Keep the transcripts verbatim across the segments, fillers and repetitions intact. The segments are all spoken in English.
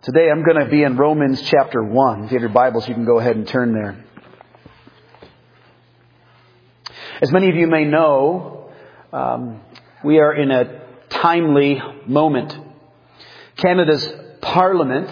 Today I'm going to be in Romans chapter one. If you have your Bibles, you can go ahead and turn there. As many of you may know, um, we are in a timely moment. Canada's Parliament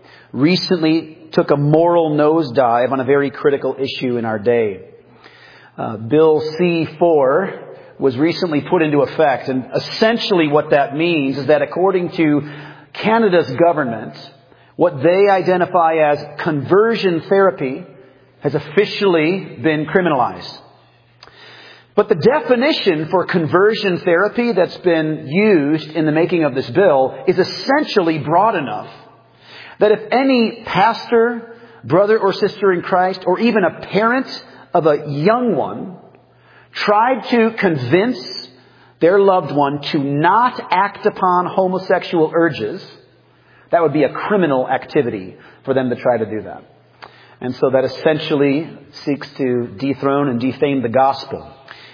recently took a moral nosedive on a very critical issue in our day. Uh, Bill C four was recently put into effect, and essentially what that means is that according to Canada's government, what they identify as conversion therapy has officially been criminalized. But the definition for conversion therapy that's been used in the making of this bill is essentially broad enough that if any pastor, brother or sister in Christ, or even a parent of a young one tried to convince their loved one to not act upon homosexual urges, that would be a criminal activity for them to try to do that. And so that essentially seeks to dethrone and defame the gospel.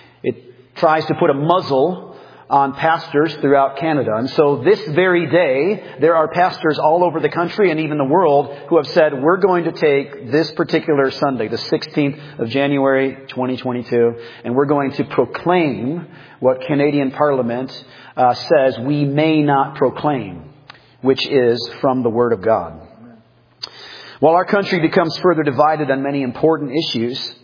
It tries to put a muzzle on pastors throughout Canada. And so this very day, there are pastors all over the country and even the world who have said, we're going to take this particular Sunday, the sixteenth of January, twenty twenty-two, and we're going to proclaim what Canadian Parliament uh, says we may not proclaim, which is from the Word of God. While our country becomes further divided on many important issues,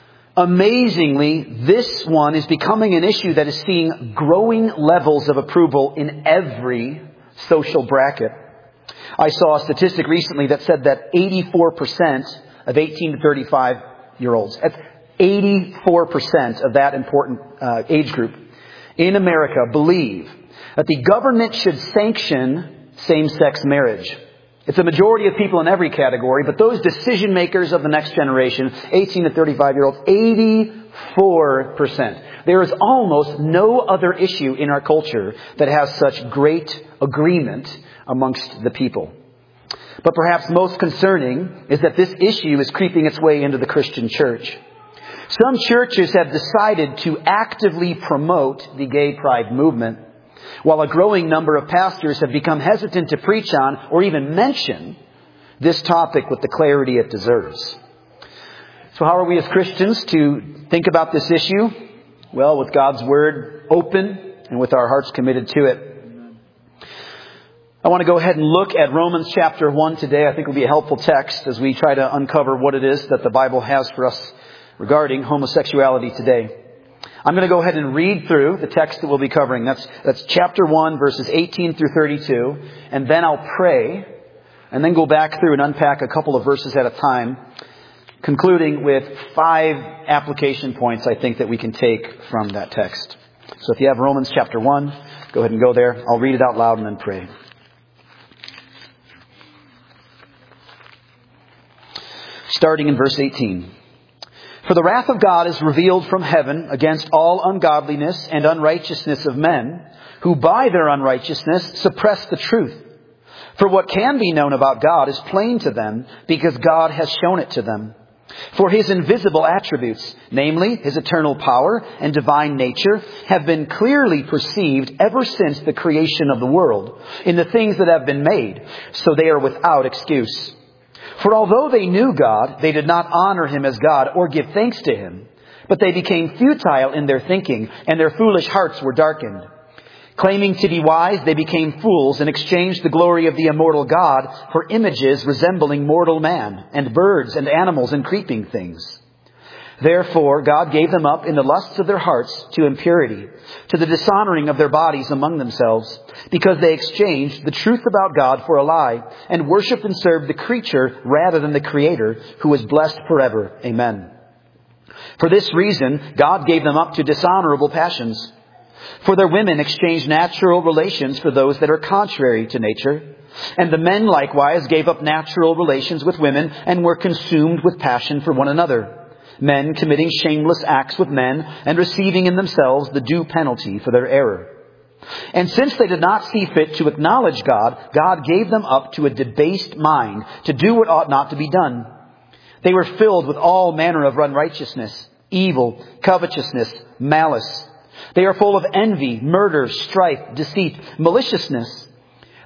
amazingly, this one is becoming an issue that is seeing growing levels of approval in every social bracket. I saw a statistic recently that said that eighty-four percent of eighteen to thirty-five year olds, that's eighty-four percent of that important uh, age group in America, believe that the government should sanction same-sex marriage. It's a majority of people in every category, but those decision makers of the next generation, eighteen to thirty-five year olds, eighty-four percent. There is almost no other issue in our culture that has such great agreement amongst the people. But perhaps most concerning is that this issue is creeping its way into the Christian church. Some churches have decided to actively promote the gay pride movement, while a growing number of pastors have become hesitant to preach on or even mention this topic with the clarity it deserves. So how are we as Christians to think about this issue? Well, with God's Word open and with our hearts committed to it. I want to go ahead and look at Romans chapter one today. I think it will be a helpful text as we try to uncover what it is that the Bible has for us regarding homosexuality today. I'm going to go ahead and read through the text that we'll be covering. That's, that's chapter one, verses eighteen through thirty-two. And then I'll pray and then go back through and unpack a couple of verses at a time, concluding with five application points I think that we can take from that text. So if you have Romans chapter one, go ahead and go there. I'll read it out loud and then pray. Starting in verse eighteen. For the wrath of God is revealed from heaven against all ungodliness and unrighteousness of men, who by their unrighteousness suppress the truth. For what can be known about God is plain to them, because God has shown it to them. For His invisible attributes, namely His eternal power and divine nature, have been clearly perceived ever since the creation of the world, in the things that have been made, so they are without excuse. For although they knew God, they did not honor Him as God or give thanks to Him. But they became futile in their thinking, and their foolish hearts were darkened. Claiming to be wise, they became fools and exchanged the glory of the immortal God for images resembling mortal man, and birds and animals and creeping things. Therefore, God gave them up in the lusts of their hearts to impurity, to the dishonoring of their bodies among themselves, because they exchanged the truth about God for a lie, and worshipped and served the creature rather than the Creator, who is blessed forever. Amen. For this reason, God gave them up to dishonorable passions. For their women exchanged natural relations for those that are contrary to nature. And the men likewise gave up natural relations with women, and were consumed with passion for one another. Men committing shameless acts with men, and receiving in themselves the due penalty for their error. And since they did not see fit to acknowledge God, God gave them up to a debased mind, to do what ought not to be done. They were filled with all manner of unrighteousness, evil, covetousness, malice. They are full of envy, murder, strife, deceit, maliciousness.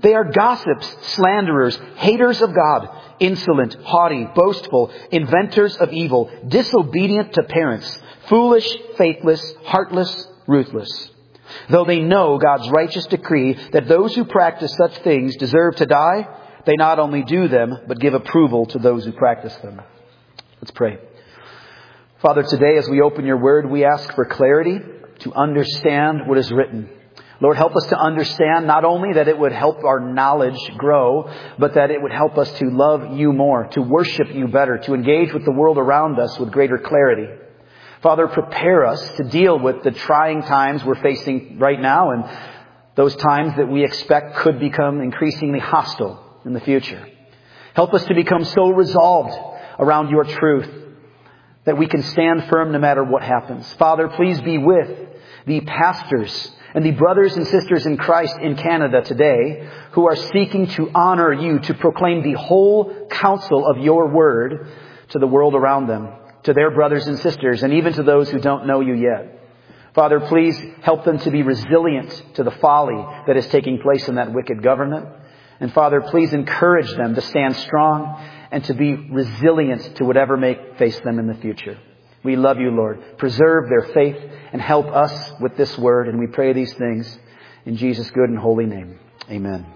They are gossips, slanderers, haters of God, insolent, haughty, boastful, inventors of evil, disobedient to parents, foolish, faithless, heartless, ruthless. Though they know God's righteous decree that those who practice such things deserve to die, they not only do them, but give approval to those who practice them. Let's pray. Father, today as we open your word, we ask for clarity to understand what is written. Lord, help us to understand not only that it would help our knowledge grow, but that it would help us to love you more, to worship you better, to engage with the world around us with greater clarity. Father, prepare us to deal with the trying times we're facing right now and those times that we expect could become increasingly hostile in the future. Help us to become so resolved around your truth that we can stand firm no matter what happens. Father, please be with the pastors and the brothers and sisters in Christ in Canada today who are seeking to honor you, to proclaim the whole counsel of your word to the world around them, to their brothers and sisters, and even to those who don't know you yet. Father, please help them to be resilient to the folly that is taking place in that wicked government. And Father, please encourage them to stand strong and to be resilient to whatever may face them in the future. We love you, Lord. Preserve their faith and help us with this word. And we pray these things in Jesus' good and holy name. Amen.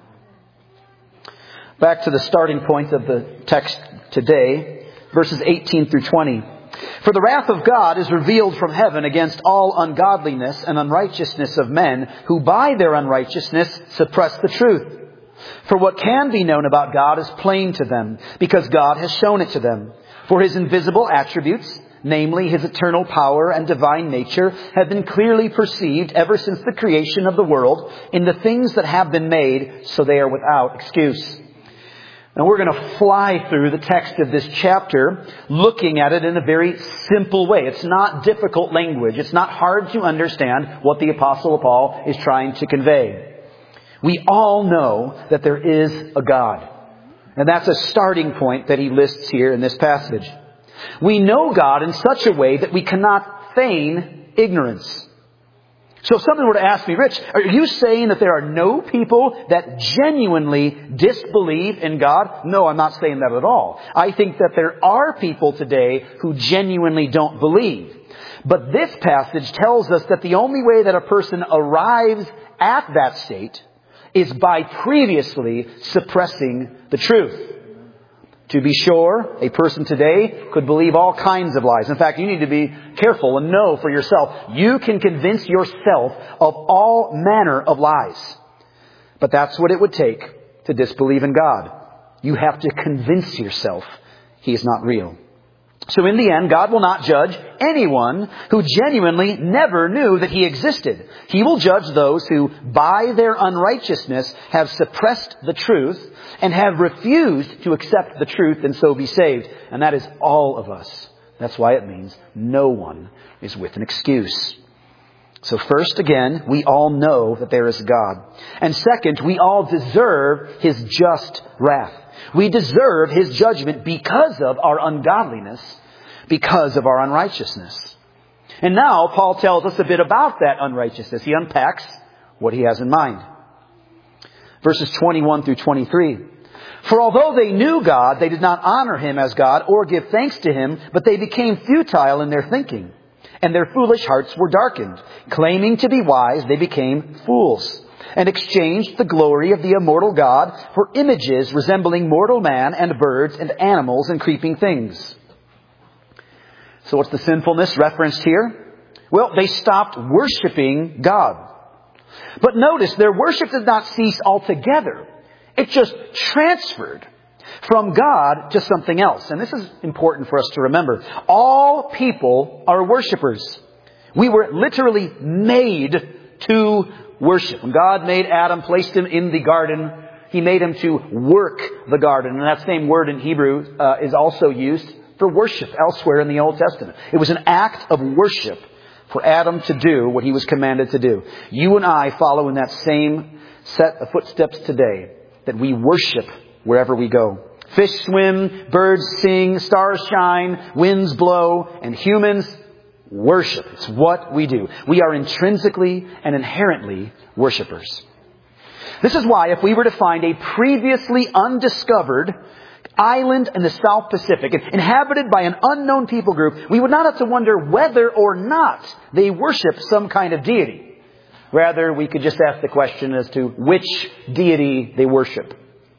Back to the starting point of the text today, verses eighteen through twenty. For the wrath of God is revealed from heaven against all ungodliness and unrighteousness of men who by their unrighteousness suppress the truth. For what can be known about God is plain to them, because God has shown it to them. For his invisible attributes, namely his eternal power and divine nature, have been clearly perceived ever since the creation of the world in the things that have been made, so they are without excuse. Now we're going to fly through the text of this chapter, looking at it in a very simple way. It's not difficult language. It's not hard to understand what the Apostle Paul is trying to convey. We all know that there is a God. And that's a starting point that he lists here in this passage. We know God in such a way that we cannot feign ignorance. So if someone were to ask me, Rich, are you saying that there are no people that genuinely disbelieve in God? No, I'm not saying that at all. I think that there are people today who genuinely don't believe. But this passage tells us that the only way that a person arrives at that state is by previously suppressing the truth. To be sure, a person today could believe all kinds of lies. In fact, you need to be careful and know for yourself. You can convince yourself of all manner of lies. But that's what it would take to disbelieve in God. You have to convince yourself he is not real. So in the end, God will not judge anyone who genuinely never knew that he existed. He will judge those who, by their unrighteousness, have suppressed the truth and have refused to accept the truth and so be saved. And that is all of us. That's why it means no one is with an excuse. So first, again, we all know that there is God. And second, we all deserve his just wrath. We deserve his judgment because of our ungodliness, because of our unrighteousness. And now Paul tells us a bit about that unrighteousness. He unpacks what he has in mind. Verses twenty-one through twenty-three. For although they knew God, they did not honor him as God or give thanks to him, but they became futile in their thinking, and their foolish hearts were darkened. Claiming to be wise, they became fools, and exchanged the glory of the immortal God for images resembling mortal man and birds and animals and creeping things. So what's the sinfulness referenced here? Well, they stopped worshiping God. But notice, their worship did not cease altogether. It just transferred from God to something else. And this is important for us to remember. All people are worshipers. We were literally made to worship. When God made Adam, placed him in the garden, he made him to work the garden. And that same word in Hebrew uh, is also used for worship elsewhere in the Old Testament. It was an act of worship for Adam to do what he was commanded to do. You and I follow in that same set of footsteps today, that we worship wherever we go. Fish swim, birds sing, stars shine, winds blow, and humans worship. It's what we do. We are intrinsically and inherently worshipers. This is why if we were to find a previously undiscovered island in the South Pacific, inhabited by an unknown people group, we would not have to wonder whether or not they worship some kind of deity. Rather, we could just ask the question as to which deity they worship.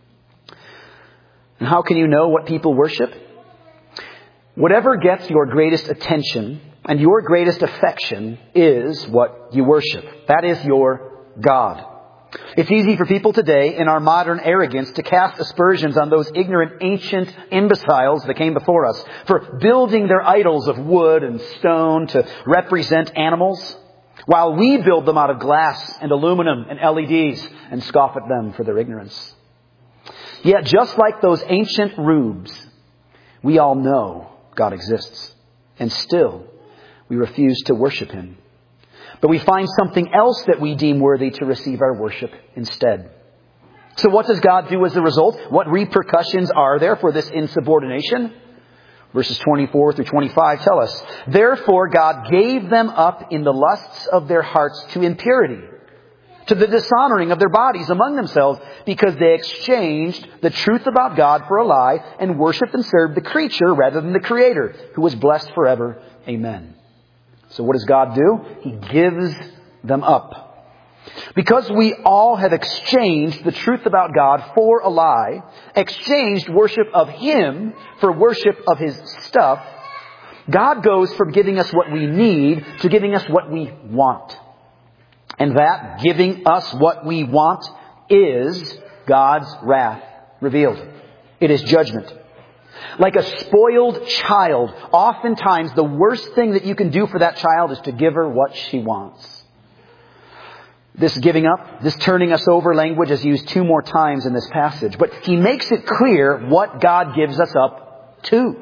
And how can you know what people worship? Whatever gets your greatest attention and your greatest affection is what you worship. That is your God. It's easy for people today in our modern arrogance to cast aspersions on those ignorant ancient imbeciles that came before us for building their idols of wood and stone to represent animals, while we build them out of glass and aluminum and L E Ds and scoff at them for their ignorance. Yet just like those ancient rubes, we all know God exists, and still we refuse to worship Him. But we find something else that we deem worthy to receive our worship instead. So what does God do as a result? What repercussions are there for this insubordination? Verses twenty-four through twenty-five tell us, "Therefore God gave them up in the lusts of their hearts to impurity, to the dishonoring of their bodies among themselves, because they exchanged the truth about God for a lie and worshipped and served the creature rather than the Creator, who was blessed forever. Amen." So what does God do? He gives them up. Because we all have exchanged the truth about God for a lie, exchanged worship of Him for worship of His stuff, God goes from giving us what we need to giving us what we want. And that giving us what we want is God's wrath revealed. It is judgment. Like a spoiled child, oftentimes the worst thing that you can do for that child is to give her what she wants. This giving up, this turning us over language is used two more times in this passage. But He makes it clear what God gives us up to.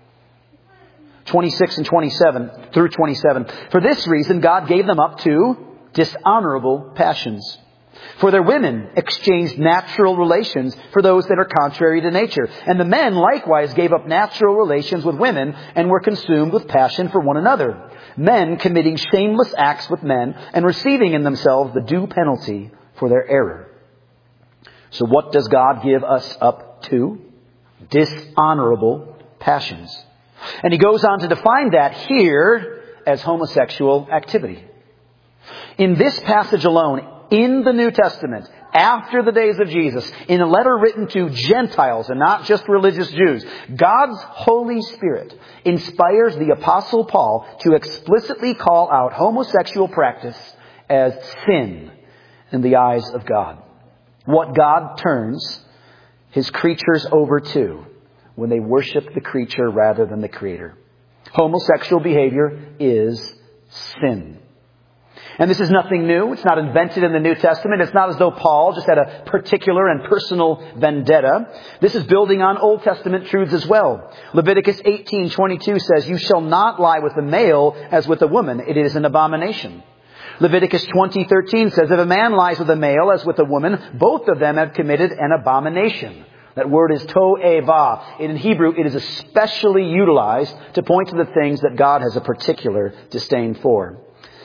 twenty-six and twenty-seven through twenty-seven. "For this reason God gave them up to dishonorable passions. For their women exchanged natural relations for those that are contrary to nature. And the men likewise gave up natural relations with women and were consumed with passion for one another. Men committing shameless acts with men and receiving in themselves the due penalty for their error." So what does God give us up to? Dishonorable passions. And He goes on to define that here as homosexual activity. In this passage alone, in the New Testament, after the days of Jesus, in a letter written to Gentiles and not just religious Jews, God's Holy Spirit inspires the Apostle Paul to explicitly call out homosexual practice as sin in the eyes of God. What God turns His creatures over to when they worship the creature rather than the Creator. Homosexual behavior is sin. And this is nothing new. It's not invented in the New Testament. It's not as though Paul just had a particular and personal vendetta. This is building on Old Testament truths as well. Leviticus eighteen twenty-two says, "You shall not lie with a male as with a woman. It is an abomination." Leviticus twenty thirteen says, "If a man lies with a male as with a woman, both of them have committed an abomination." That word is to'eva. In Hebrew, it is especially utilized to point to the things that God has a particular disdain for.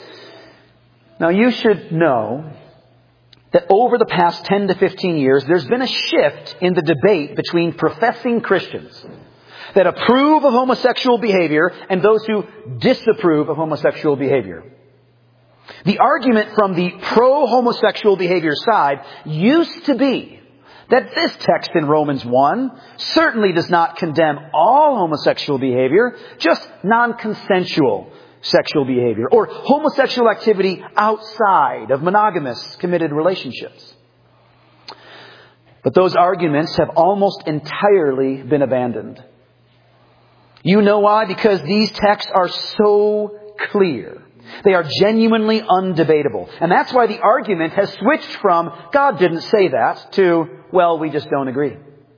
Now, you should know that over the past ten to fifteen years, there's been a shift in the debate between professing Christians that approve of homosexual behavior and those who disapprove of homosexual behavior. The argument from the pro-homosexual behavior side used to be that this text in Romans one certainly does not condemn all homosexual behavior, just non-consensual sexual behavior, or homosexual activity outside of monogamous committed relationships. But those arguments have almost entirely been abandoned. You know why? Because these texts are so clear. They are genuinely undebatable. And that's why the argument has switched from, "God didn't say that," to, "Well, we just don't agree."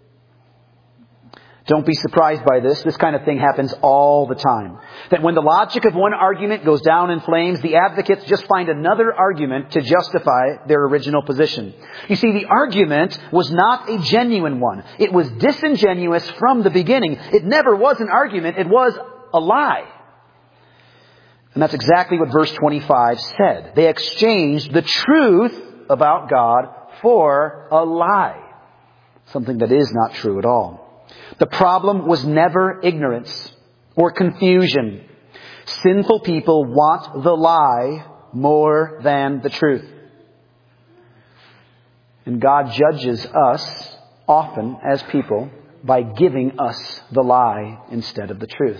Don't be surprised by this. This kind of thing happens all the time. That when the logic of one argument goes down in flames, the advocates just find another argument to justify their original position. You see, the argument was not a genuine one. It was disingenuous from the beginning. It never was an argument. It was a lie. And that's exactly what verse twenty-five said. They exchanged the truth about God for a lie. Something that is not true at all. The problem was never ignorance or confusion. Sinful people want the lie more than the truth. And God judges us often as people by giving us the lie instead of the truth.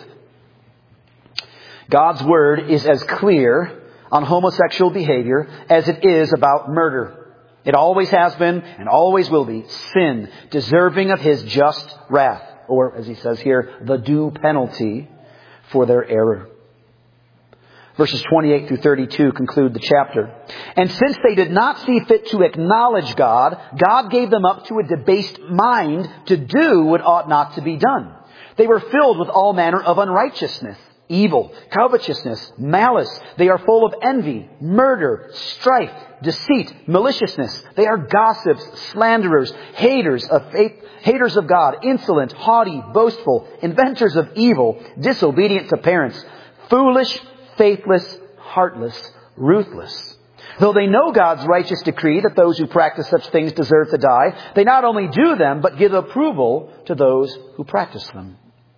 God's word is as clear on homosexual behavior as it is about murder. It always has been and always will be sin, deserving of His just wrath, or as He says here, the due penalty for their error. Verses twenty-eight through thirty-two conclude the chapter. And since they did not see fit to acknowledge God, God gave them up to a debased mind to do what ought not to be done. They were filled with all manner of unrighteousness, evil, covetousness, malice. They are full of envy, murder, strife, deceit, maliciousness. They are gossips, slanderers, haters of faith, haters of God, insolent, haughty, boastful, inventors of evil, disobedient to parents, foolish, faithless, heartless, ruthless. Though they know God's righteous decree that those who practice such things deserve to die, they not only do them, but give approval to those who practice them.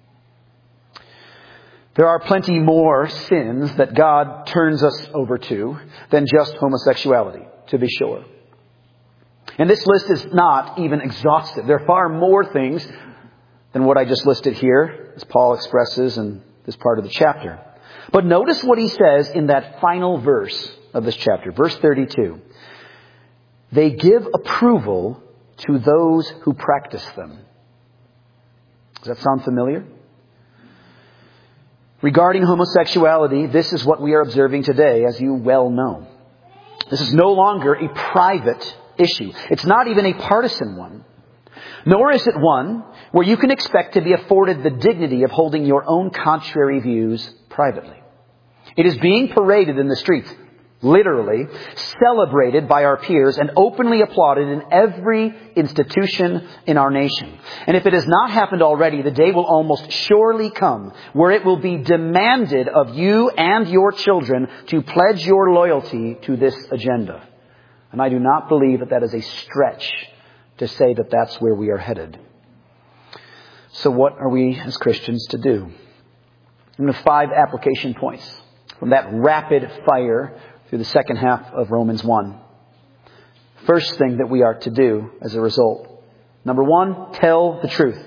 There are plenty more sins that God turns us over to than just homosexuality, to be sure. And this list is not even exhaustive. There are far more things than what I just listed here, as Paul expresses in this part of the chapter. But notice what he says in that final verse of this chapter, verse thirty-two. They give approval to those who practice them. Does that sound familiar? Regarding homosexuality, this is what we are observing today, as you well know. This is no longer a private issue. It's not even a partisan one. Nor is it one where you can expect to be afforded the dignity of holding your own contrary views privately. It is being paraded in the streets, literally, celebrated by our peers and openly applauded in every institution in our nation. And if it has not happened already, the day will almost surely come where it will be demanded of you and your children to pledge your loyalty to this agenda. And I do not believe that that is a stretch to say that that's where we are headed. So what are we as Christians to do? And the five application points from that rapid fire through the second half of Romans one. First thing that we are to do as a result. Number one, tell the truth.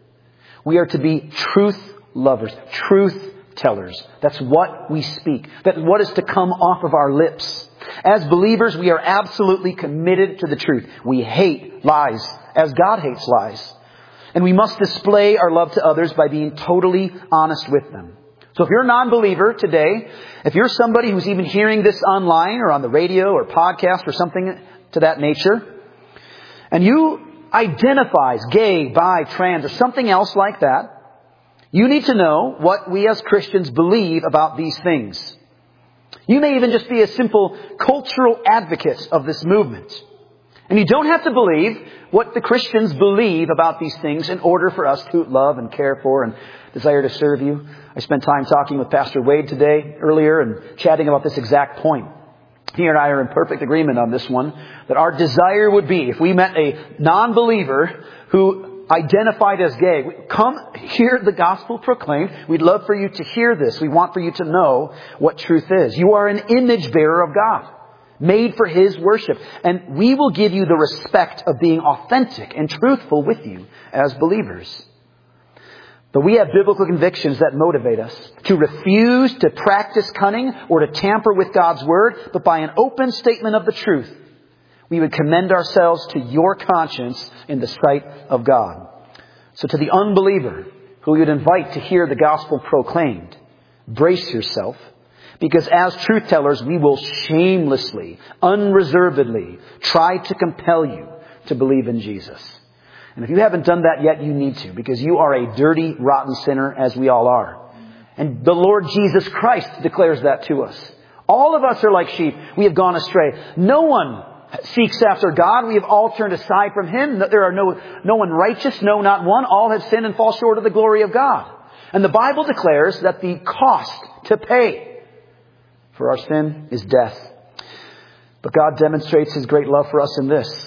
We are to be truth lovers, truth tellers. That's what we speak. That's what is to come off of our lips. As believers, we are absolutely committed to the truth. We hate lies, as God hates lies. And we must display our love to others by being totally honest with them. So if you're a non-believer today, if you're somebody who's even hearing this online or on the radio or podcast or something to that nature, and you identify as gay, bi, trans, or something else like that, you need to know what we as Christians believe about these things. You may even just be a simple cultural advocate of this movement. And you don't have to believe what the Christians believe about these things in order for us to love and care for and desire to serve you. I spent time talking with Pastor Wade today, earlier, and chatting about this exact point. He and I are in perfect agreement on this one, that our desire would be, if we met a non-believer who identified as gay, come hear the gospel proclaimed. We'd love for you to hear this. We want for you to know what truth is. You are an image bearer of God, made for His worship. And we will give you the respect of being authentic and truthful with you as believers. But we have biblical convictions that motivate us to refuse to practice cunning or to tamper with God's word, but by an open statement of the truth, we would commend ourselves to your conscience in the sight of God. So to the unbeliever who you'd invite to hear the gospel proclaimed, brace yourself, because as truth tellers, we will shamelessly, unreservedly try to compel you to believe in Jesus. And if you haven't done that yet, you need to, because you are a dirty, rotten sinner, as we all are. And the Lord Jesus Christ declares that to us. All of us are like sheep. We have gone astray. No one seeks after God. We have all turned aside from Him. There are no, no one righteous, no, not one. All have sinned and fall short of the glory of God. And the Bible declares that the cost to pay for our sin is death. But God demonstrates His great love for us in this,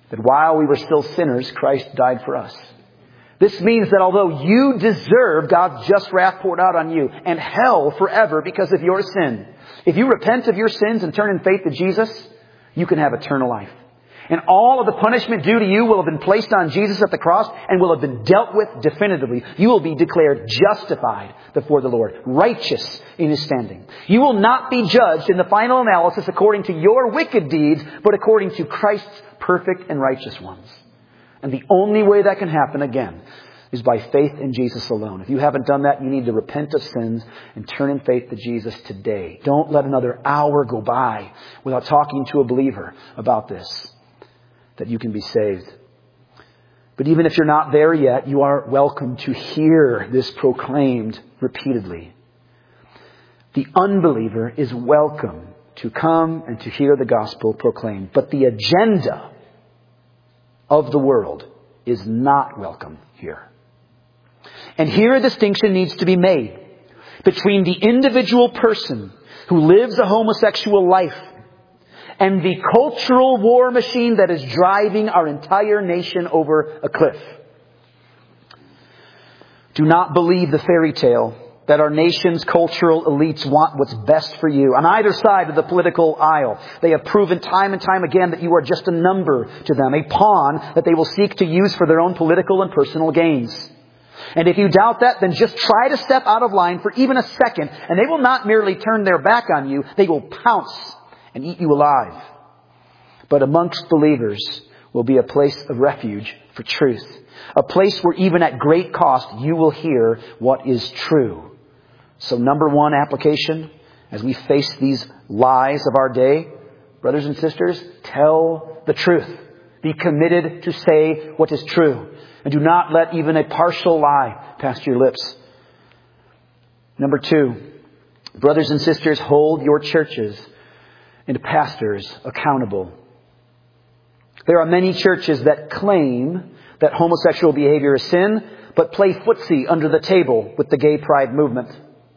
That while we were still sinners, Christ died for us. This means that although you deserve God's just wrath poured out on you and hell forever because of your sin, if you repent of your sins and turn in faith to Jesus, you can have eternal life. And all of the punishment due to you will have been placed on Jesus at the cross and will have been dealt with definitively. You will be declared justified before the Lord, righteous in His standing. You will not be judged in the final analysis according to your wicked deeds, but according to Christ's perfect and righteous ones. And the only way that can happen, again, is by faith in Jesus alone. If you haven't done that, you need to repent of sins and turn in faith to Jesus today. Don't let another hour go by without talking to a believer about this, that you can be saved. But even if you're not there yet, you are welcome to hear this proclaimed repeatedly. The unbeliever is welcome to come and to hear the gospel proclaimed. But the agenda of the world is not welcome here. And here a distinction needs to be made between the individual person who lives a homosexual life and the cultural war machine that is driving our entire nation over a cliff. Do not believe the fairy tale that our nation's cultural elites want what's best for you. On either side of the political aisle, they have proven time and time again that you are just a number to them, a pawn that they will seek to use for their own political and personal gains. And if you doubt that, then just try to step out of line for even a second, and they will not merely turn their back on you, they will pounce and eat you alive. But amongst believers will be a place of refuge for truth. A place where even at great cost you will hear what is true. So number one application, as we face these lies of our day, brothers and sisters, tell the truth. Be committed to say what is true. And do not let even a partial lie pass your lips. Number two, brothers and sisters, hold your churches and pastors accountable. There are many churches that claim that homosexual behavior is sin, but play footsie under the table with the gay pride movement.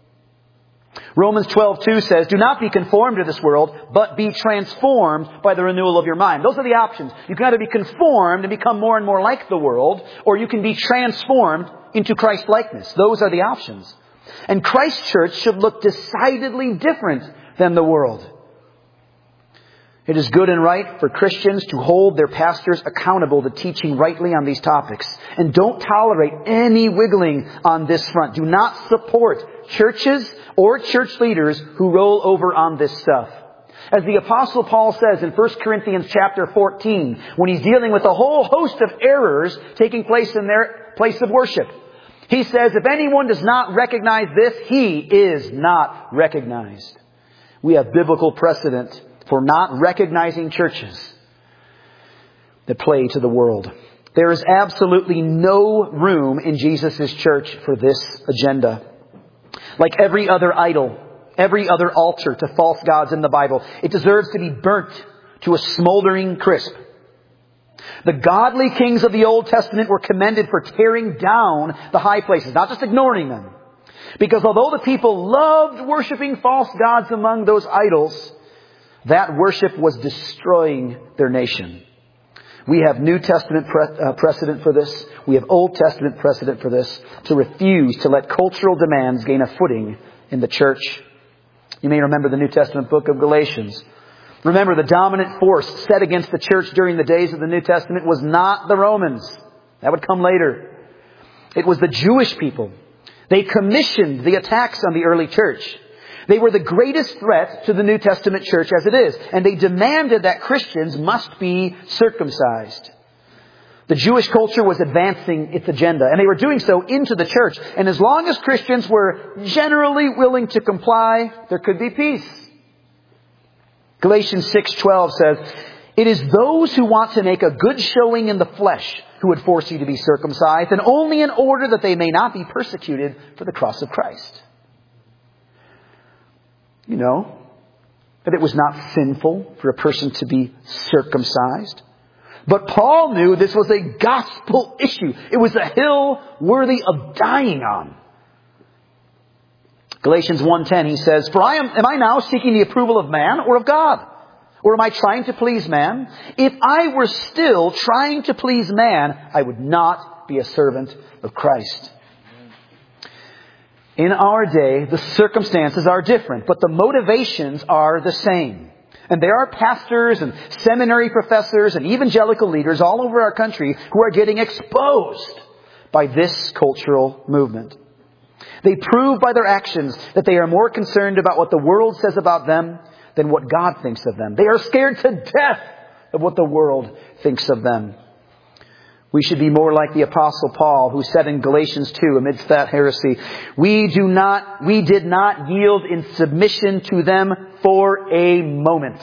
Romans twelve two says, do not be conformed to this world, but be transformed by the renewal of your mind. Those are the options. You can either be conformed and become more and more like the world, or you can be transformed into Christ-likeness. Those are the options. And Christ's church should look decidedly different than the world. It is good and right for Christians to hold their pastors accountable to teaching rightly on these topics. And don't tolerate any wiggling on this front. Do not support churches or church leaders who roll over on this stuff. As the Apostle Paul says in First Corinthians chapter fourteen, when he's dealing with a whole host of errors taking place in their place of worship, he says, if anyone does not recognize this, he is not recognized. We have biblical precedent for not recognizing churches that play to the world. There is absolutely no room in Jesus' church for this agenda. Like every other idol, every other altar to false gods in the Bible, it deserves to be burnt to a smoldering crisp. The godly kings of the Old Testament were commended for tearing down the high places, not just ignoring them. Because although the people loved worshiping false gods among those idols, that worship was destroying their nation. We have New Testament pre- uh, precedent for this. We have Old Testament precedent for this. To refuse to let cultural demands gain a footing in the church. You may remember the New Testament book of Galatians. Remember, the dominant force set against the church during the days of the New Testament was not the Romans. That would come later. It was the Jewish people. They commissioned the attacks on the early church. They were the greatest threat to the New Testament church as it is. And they demanded that Christians must be circumcised. The Jewish culture was advancing its agenda. And they were doing so into the church. And as long as Christians were generally willing to comply, there could be peace. Galatians six twelve says, it is those who want to make a good showing in the flesh who would force you to be circumcised, and only in order that they may not be persecuted for the cross of Christ. You know, that it was not sinful for a person to be circumcised. But Paul knew this was a gospel issue. It was a hill worthy of dying on. Galatians one ten, he says, for I am, am I now seeking the approval of man or of God? Or am I trying to please man? If I were still trying to please man, I would not be a servant of Christ. In our day, the circumstances are different, but the motivations are the same. And there are pastors and seminary professors and evangelical leaders all over our country who are getting exposed by this cultural movement. They prove by their actions that they are more concerned about what the world says about them than what God thinks of them. They are scared to death of what the world thinks of them. We should be more like the Apostle Paul, who said in Galatians two, amidst that heresy, we do not, we did not yield in submission to them for a moment.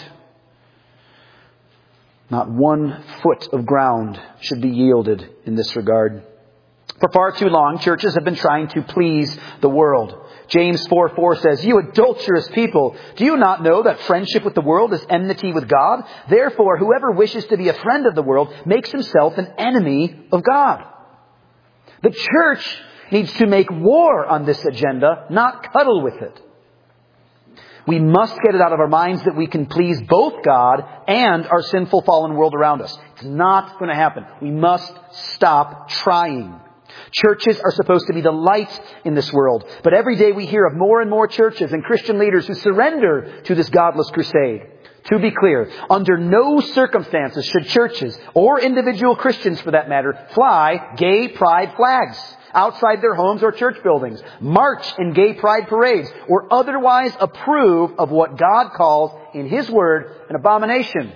Not one foot of ground should be yielded in this regard. For far too long, churches have been trying to please the world. James four four says, you adulterous people, do you not know that friendship with the world is enmity with God? Therefore, whoever wishes to be a friend of the world makes himself an enemy of God. The church needs to make war on this agenda, not cuddle with it. We must get it out of our minds that we can please both God and our sinful fallen world around us. It's not going to happen. We must stop trying. Churches are supposed to be the light in this world. But every day we hear of more and more churches and Christian leaders who surrender to this godless crusade. To be clear, under no circumstances should churches, or individual Christians for that matter, fly gay pride flags outside their homes or church buildings, march in gay pride parades, or otherwise approve of what God calls in His Word an abomination.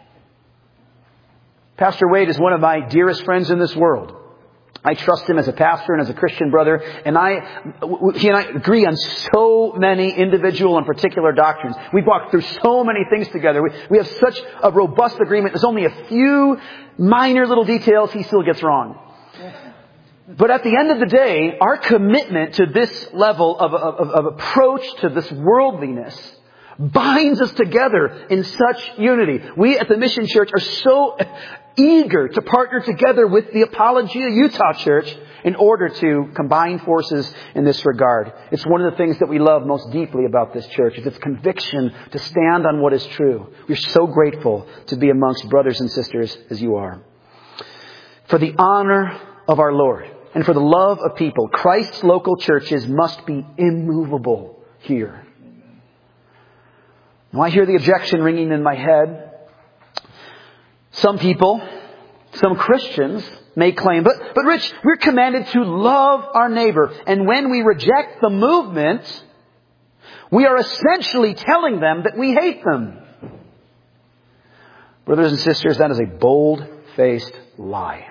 Pastor Wade is one of my dearest friends in this world. I trust him as a pastor and as a Christian brother, and I, he and I agree on so many individual and particular doctrines. We've walked through so many things together. We, we have such a robust agreement. There's only a few minor little details he still gets wrong. But at the end of the day, our commitment to this level of, of, of approach to this worldliness binds us together in such unity. We at the Mission Church are so eager to partner together with the Apologia Utah Church in order to combine forces in this regard. It's one of the things that we love most deeply about this church. It's its conviction to stand on what is true. We're so grateful to be amongst brothers and sisters as you are. For the honor of our Lord and for the love of people, Christ's local churches must be immovable here. Now I hear the objection ringing in my head. Some people, some Christians may claim, but, but Rich, we're commanded to love our neighbor. And when we reject the movement, we are essentially telling them that we hate them. Brothers and sisters, that is a bold-faced lie.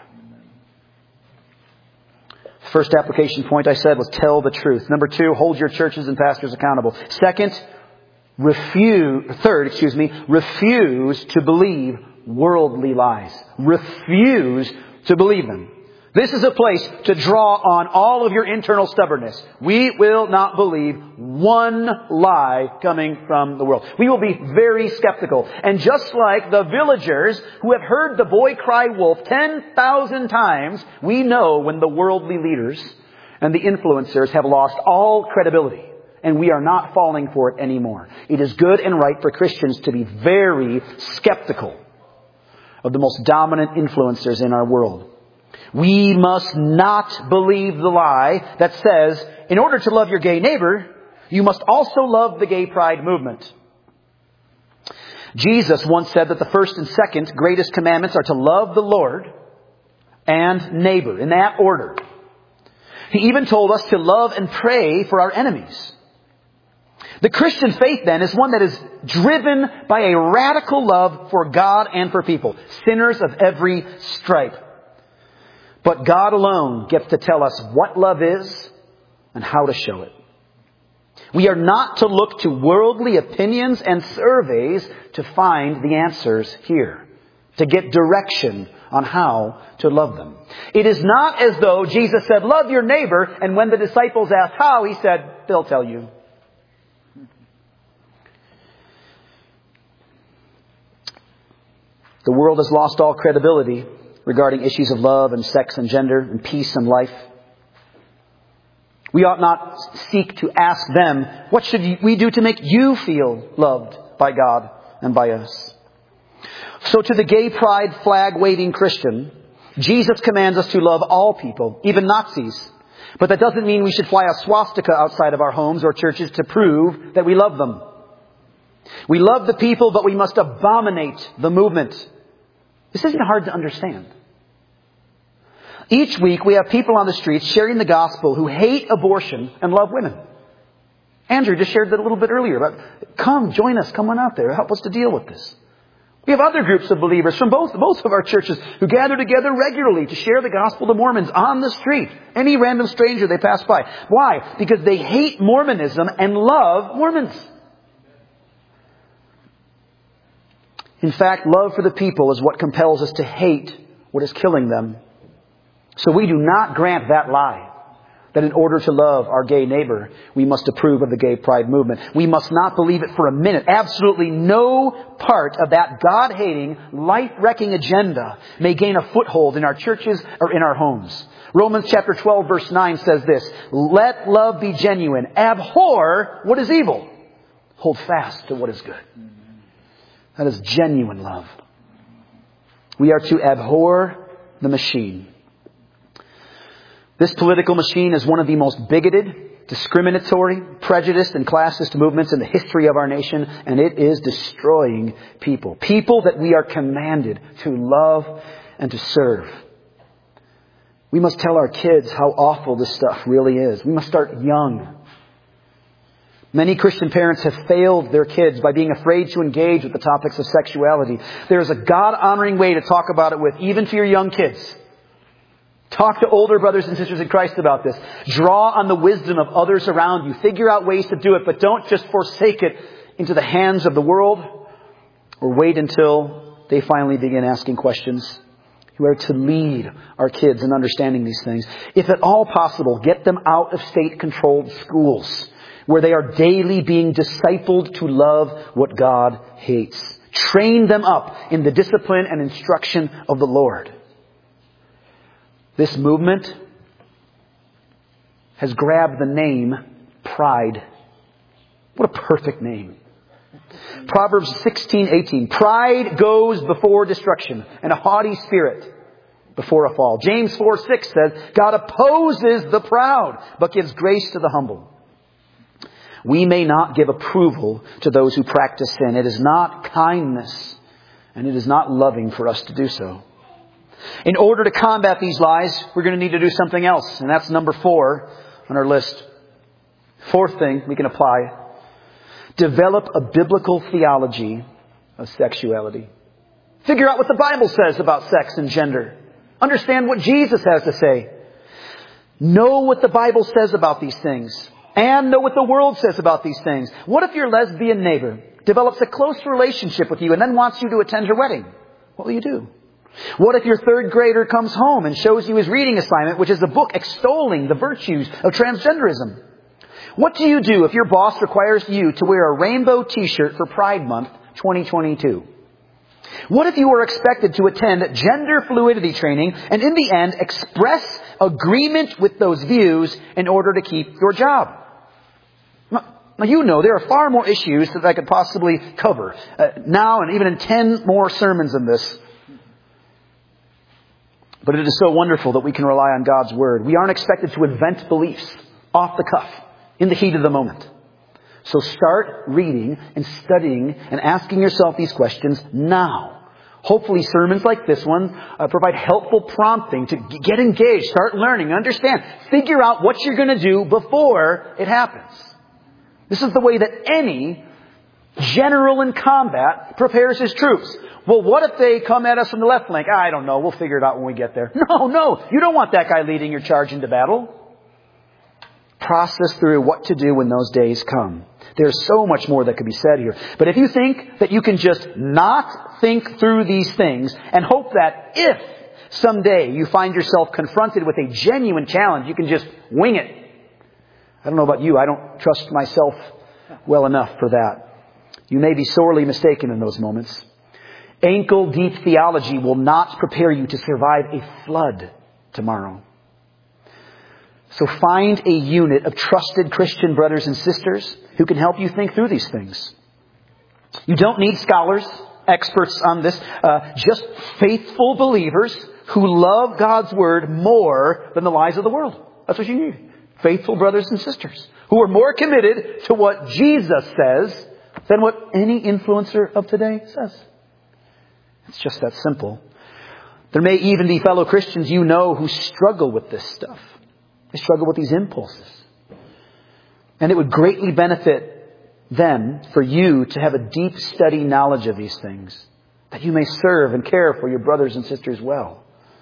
First application point I said was tell the truth. Number two, hold your churches and pastors accountable. Second, refuse, third, excuse me, refuse to believe worldly lies. Refuse to believe them. This is a place to draw on all of your internal stubbornness. We will not believe one lie coming from the world. We will be very skeptical. And just like the villagers who have heard the boy cry wolf ten thousand times, we know when the worldly leaders and the influencers have lost all credibility. And we are not falling for it anymore. It is good and right for Christians to be very skeptical of the most dominant influencers in our world. We must not believe the lie that says, in order to love your gay neighbor, you must also love the gay pride movement. Jesus once said that the first and second greatest commandments are to love the Lord and neighbor, in that order. He even told us to love and pray for our enemies. The Christian faith, then, is one that is driven by a radical love for God and for people, sinners of every stripe. But God alone gets to tell us what love is and how to show it. We are not to look to worldly opinions and surveys to find the answers here, to get direction on how to love them. It is not as though Jesus said, love your neighbor, and when the disciples asked how, He said, they'll tell you. The world has lost all credibility regarding issues of love and sex and gender and peace and life. We ought not seek to ask them, what should we do to make you feel loved by God and by us? So to the gay pride flag-waving Christian, Jesus commands us to love all people, even Nazis. But that doesn't mean we should fly a swastika outside of our homes or churches to prove that we love them. We love the people, but we must abominate the movement. This isn't hard to understand. Each week we have people on the streets sharing the gospel who hate abortion and love women. Andrew just shared that a little bit earlier about, come, join us, come on out there, help us to deal with this. We have other groups of believers from both, both of our churches who gather together regularly to share the gospel to Mormons on the street. Any random stranger they pass by. Why? Because they hate Mormonism and love Mormons. In fact, love for the people is what compels us to hate what is killing them. So we do not grant that lie, that in order to love our gay neighbor, we must approve of the gay pride movement. We must not believe it for a minute. Absolutely no part of that God-hating, life-wrecking agenda may gain a foothold in our churches or in our homes. Romans chapter twelve verse nine says this, let love be genuine. Abhor what is evil. Hold fast to what is good. That is genuine love. We are to abhor the machine. This political machine is one of the most bigoted, discriminatory, prejudiced, and classist movements in the history of our nation, and it is destroying people. People that we are commanded to love and to serve. We must tell our kids how awful this stuff really is. We must start young. Many Christian parents have failed their kids by being afraid to engage with the topics of sexuality. There is a God-honoring way to talk about it with, even to your young kids. Talk to older brothers and sisters in Christ about this. Draw on the wisdom of others around you. Figure out ways to do it, but don't just forsake it into the hands of the world or wait until they finally begin asking questions. We are to lead our kids in understanding these things. If at all possible, get them out of state-controlled schools where they are daily being discipled to love what God hates. Train them up in the discipline and instruction of the Lord. This movement has grabbed the name pride. What a perfect name. Proverbs sixteen eighteen. Pride goes before destruction, and a haughty spirit before a fall. James four six says, God opposes the proud, but gives grace to the humble. We may not give approval to those who practice sin. It is not kindness, and it is not loving for us to do so. In order to combat these lies, we're going to need to do something else. And that's number four on our list. Fourth thing we can apply. Develop a biblical theology of sexuality. Figure out what the Bible says about sex and gender. Understand what Jesus has to say. Know what the Bible says about these things. And know what the world says about these things. What if your lesbian neighbor develops a close relationship with you and then wants you to attend her wedding? What will you do? What if your third grader comes home and shows you his reading assignment, which is a book extolling the virtues of transgenderism? What do you do if your boss requires you to wear a rainbow t-shirt for Pride Month twenty twenty-two? What if you were expected to attend gender fluidity training and in the end express agreement with those views in order to keep your job? Now, you know there are far more issues that I could possibly cover uh, now and even in ten more sermons in this. But it is so wonderful that we can rely on God's Word. We aren't expected to invent beliefs off the cuff in the heat of the moment. So start reading and studying and asking yourself these questions now. Hopefully sermons like this one uh, provide helpful prompting to g- get engaged, start learning, understand, figure out what you're going to do before it happens. This is the way that any general in combat prepares his troops. Well, what if they come at us from the left flank? I don't know. We'll figure it out when we get there. No, no. You don't want that guy leading your charge into battle. Process through what to do when those days come. There's so much more that could be said here. But if you think that you can just not think through these things and hope that if someday you find yourself confronted with a genuine challenge, you can just wing it. I don't know about you. I don't trust myself well enough for that. You may be sorely mistaken in those moments. Ankle-deep theology will not prepare you to survive a flood tomorrow. So find a unit of trusted Christian brothers and sisters who can help you think through these things. You don't need scholars experts on this. Uh, just faithful believers who love God's Word more than the lies of the world. That's what you need. Faithful brothers and sisters who are more committed to what Jesus says than what any influencer of today says. It's just that simple. There may even be fellow Christians you know who struggle with this stuff. They struggle with these impulses. And it would greatly benefit them for you to have a deep, steady knowledge of these things, that you may serve and care for your brothers and sisters well.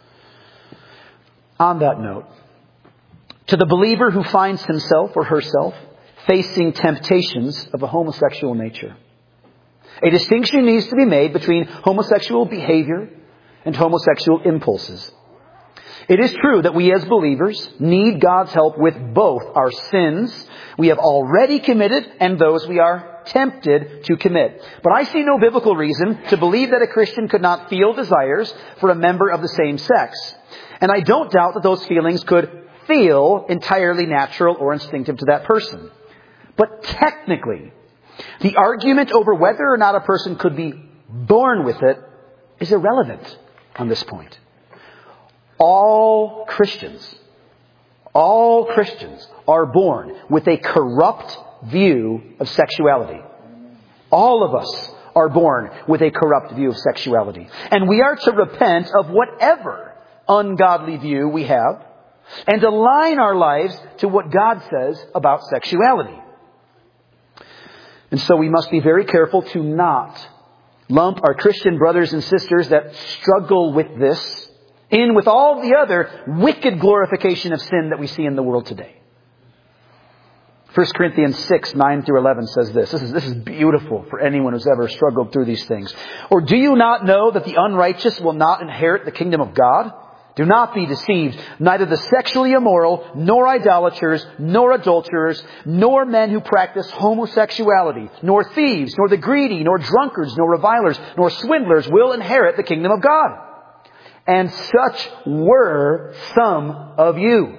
On that note, to the believer who finds himself or herself facing temptations of a homosexual nature, a distinction needs to be made between homosexual behavior and homosexual impulses. It is true that we as believers need God's help with both our sins we have already committed and those we are tempted to commit. But I see no biblical reason to believe that a Christian could not feel desires for a member of the same sex. And I don't doubt that those feelings could feel entirely natural or instinctive to that person. But technically, the argument over whether or not a person could be born with it is irrelevant on this point. All Christians, all Christians are born with a corrupt view of sexuality. All of us are born with a corrupt view of sexuality. And we are to repent of whatever ungodly view we have and align our lives to what God says about sexuality. And so we must be very careful to not lump our Christian brothers and sisters that struggle with this in with all the other wicked glorification of sin that we see in the world today. First Corinthians six, nine through eleven says this. This is, this is beautiful for anyone who's ever struggled through these things. Or do you not know that the unrighteous will not inherit the kingdom of God? Do not be deceived. Neither the sexually immoral, nor idolaters, nor adulterers, nor men who practice homosexuality, nor thieves, nor the greedy, nor drunkards, nor revilers, nor swindlers will inherit the kingdom of God. And such were some of you.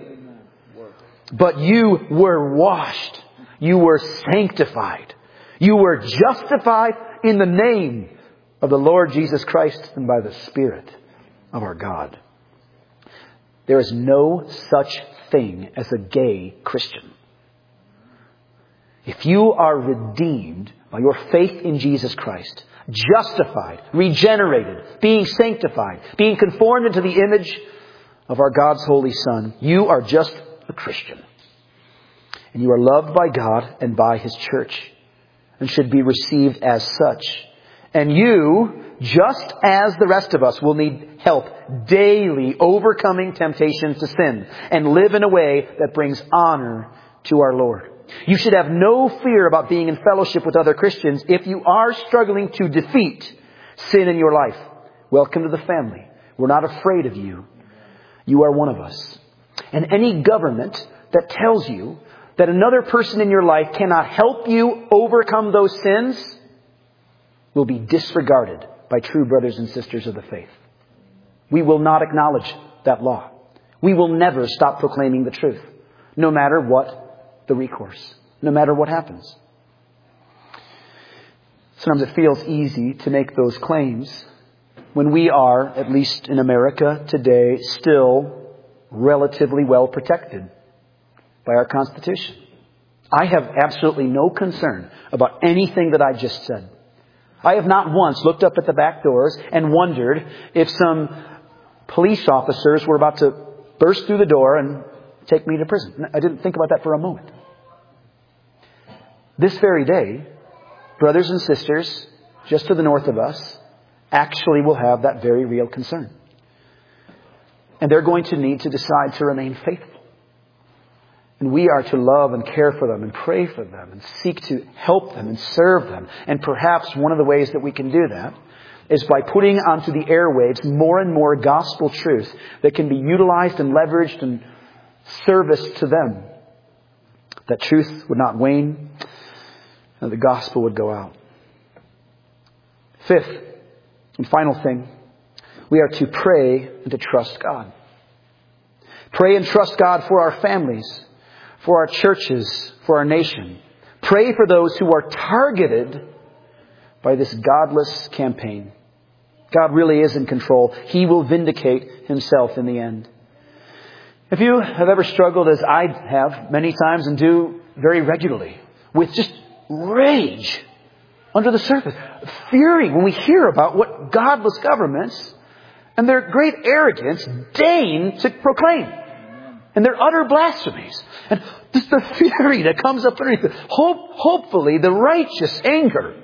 But you were washed. You were sanctified. You were justified in the name of the Lord Jesus Christ and by the Spirit of our God. There is no such thing as a gay Christian. If you are redeemed by your faith in Jesus Christ, justified, regenerated, being sanctified, being conformed into the image of our God's Holy Son, you are just a Christian. And you are loved by God and by His church and should be received as such. And you, just as the rest of us, will need help daily overcoming temptations to sin and live in a way that brings honor to our Lord. You should have no fear about being in fellowship with other Christians if you are struggling to defeat sin in your life. Welcome to the family. We're not afraid of you. You are one of us. And any government that tells you that another person in your life cannot help you overcome those sins will be disregarded by true brothers and sisters of the faith. We will not acknowledge that law. We will never stop proclaiming the truth, no matter what the recourse, no matter what happens. Sometimes it feels easy to make those claims when we are, at least in America today, still relatively well protected by our Constitution. I have absolutely no concern about anything that I just said. I have not once looked up at the back doors and wondered if some police officers were about to burst through the door and take me to prison. I didn't think about that for a moment. This very day, brothers and sisters just to the north of us actually will have that very real concern. And they're going to need to decide to remain faithful. And we are to love and care for them and pray for them and seek to help them and serve them. And perhaps one of the ways that we can do that is by putting onto the airwaves more and more gospel truth that can be utilized and leveraged and serviced to them. That truth would not wane and the gospel would go out. Fifth and final thing, we are to pray and to trust God. Pray and trust God for our families, for our churches, for our nation. Pray for those who are targeted by this godless campaign. God really is in control. He will vindicate himself in the end. If you have ever struggled, as I have many times and do very regularly, with just rage under the surface, fury when we hear about what godless governments and their great arrogance deign to proclaim, and their utter blasphemies, and just the fury that comes up underneath it, hope, hopefully the righteous anger.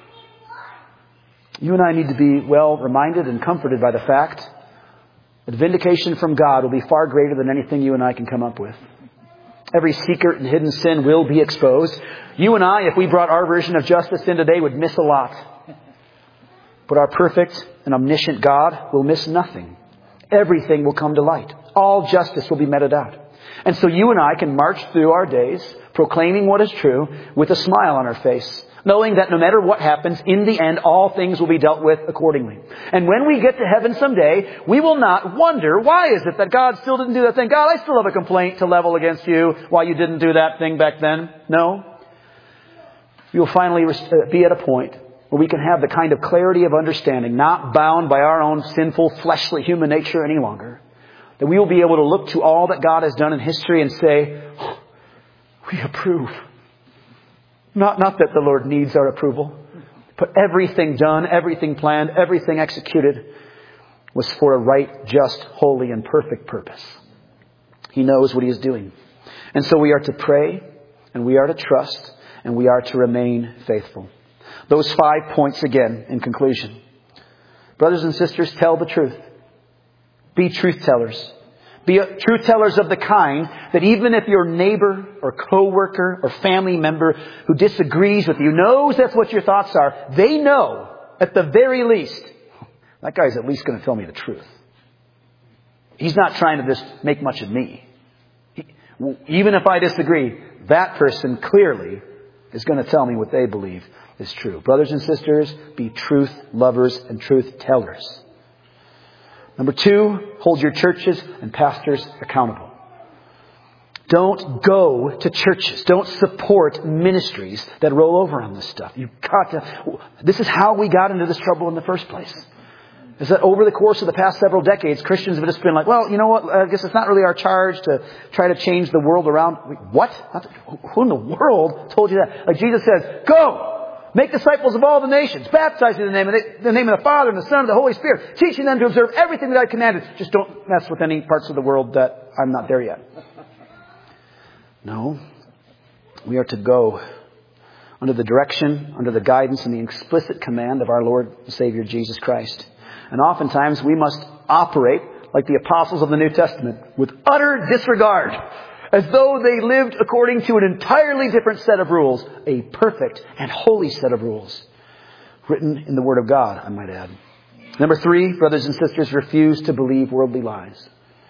You and I need to be well reminded and comforted by the fact that vindication from God will be far greater than anything you and I can come up with. Every secret and hidden sin will be exposed. You and I, if we brought our version of justice in today, would miss a lot. But our perfect and omniscient God will miss nothing. Everything will come to light. All justice will be meted out. And so you and I can march through our days proclaiming what is true with a smile on our face, knowing that no matter what happens, in the end, all things will be dealt with accordingly. And when we get to heaven someday, we will not wonder, why is it that God still didn't do that thing? God, I still have a complaint to level against you. Why you didn't do that thing back then? No. We will finally be at a point where we can have the kind of clarity of understanding, not bound by our own sinful, fleshly human nature any longer. That we will be able to look to all that God has done in history and say, oh, we approve. Not, not that the Lord needs our approval, but everything done, everything planned, everything executed was for a right, just, holy, and perfect purpose. He knows what He is doing. And so we are to pray, and we are to trust, and we are to remain faithful. Those five points again in conclusion. Brothers and sisters, tell the truth. Be truth tellers. Be truth tellers of the kind that even if your neighbor or coworker or family member who disagrees with you knows that's what your thoughts are, they know at the very least, that guy's at least going to tell me the truth. He's not trying to just make much of me. He, even if I disagree, that person clearly is going to tell me what they believe is true. Brothers and sisters, be truth lovers and truth tellers. Number two, hold your churches and pastors accountable. Don't go to churches. Don't support ministries that roll over on this stuff. You've got to. This is how we got into this trouble in the first place. Is that over the course of the past several decades, Christians have just been like, well, you know what? I guess it's not really our charge to try to change the world around. What? Who in the world told you that? Like Jesus says, go! Make disciples of all the nations, baptizing in the name of the, the name of the Father and the Son and the Holy Spirit, teaching them to observe everything that I commanded. Just don't mess with any parts of the world that I'm not there yet. No. We are to go under the direction, under the guidance, and the explicit command of our Lord and Savior Jesus Christ. And oftentimes we must operate like the apostles of the New Testament with utter disregard, as though they lived according to an entirely different set of rules, a perfect and holy set of rules, written in the Word of God, I might add. Number three, brothers and sisters, refuse to believe worldly lies.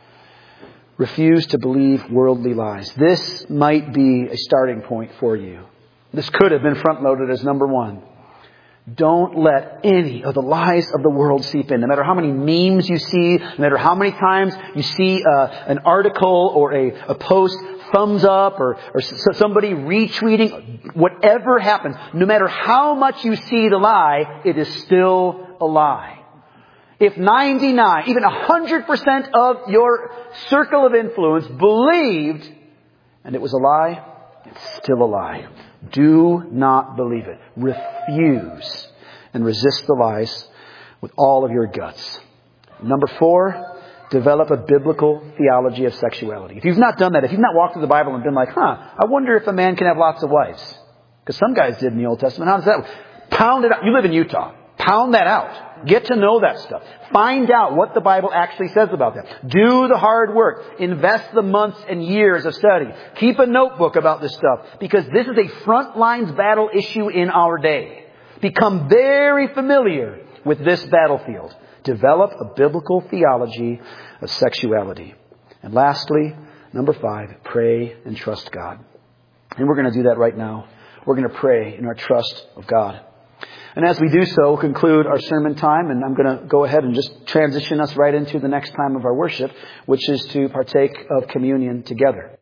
Refuse to believe worldly lies. This might be a starting point for you. This could have been front-loaded as number one. Don't let any of the lies of the world seep in. No matter how many memes you see, no matter how many times you see uh, an article or a, a post, thumbs up, or, or somebody retweeting, whatever happens, no matter how much you see the lie, it is still a lie. If ninety-nine, even one hundred percent of your circle of influence believed, and it was a lie, it's still a lie. Do not believe it. Refuse and resist the lies with all of your guts. Number four, develop a biblical theology of sexuality. If you've not done that, if you've not walked through the Bible and been like, huh, I wonder if a man can have lots of wives. Because some guys did in the Old Testament. How does that work? Pound it out. You live in Utah. Pound that out. Get to know that stuff. Find out what the Bible actually says about that. Do the hard work. Invest the months and years of study. Keep a notebook about this stuff, because this is a front lines battle issue in our day. Become very familiar with this battlefield. Develop a biblical theology of sexuality. And lastly, number five, pray and trust God. And we're going to do that right now. We're going to pray in our trust of God. And as we do so, we'll conclude our sermon time, and I'm going to go ahead and just transition us right into the next time of our worship, which is to partake of communion together.